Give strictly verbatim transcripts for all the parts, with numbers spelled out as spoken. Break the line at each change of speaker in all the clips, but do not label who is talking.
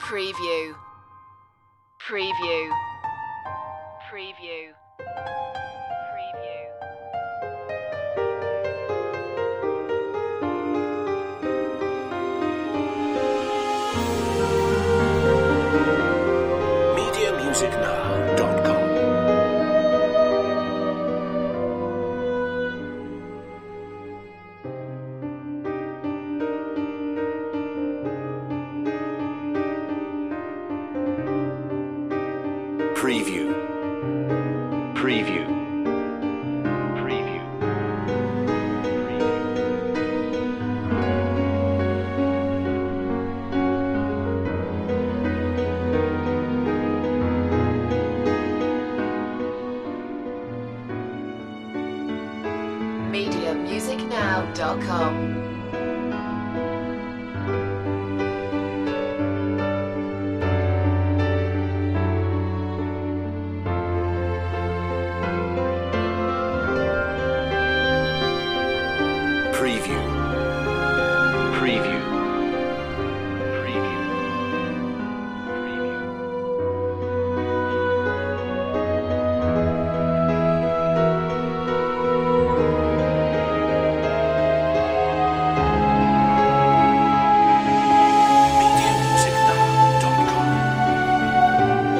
Preview. Preview. Preview. Preview.
media music now dot com. Preview. Preview. Preview.
media music now dot com.
Preview. Preview. Preview. Preview. media music now dot com.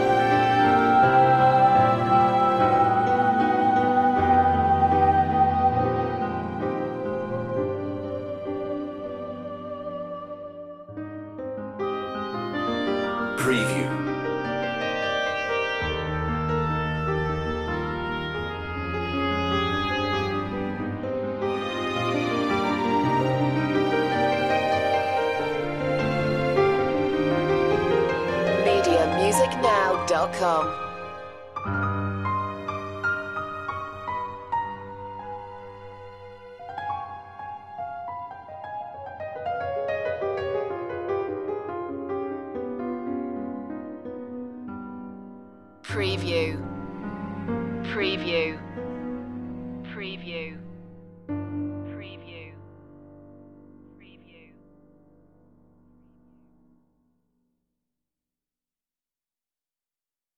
Preview.
media music now dot com. Preview. Preview. Preview.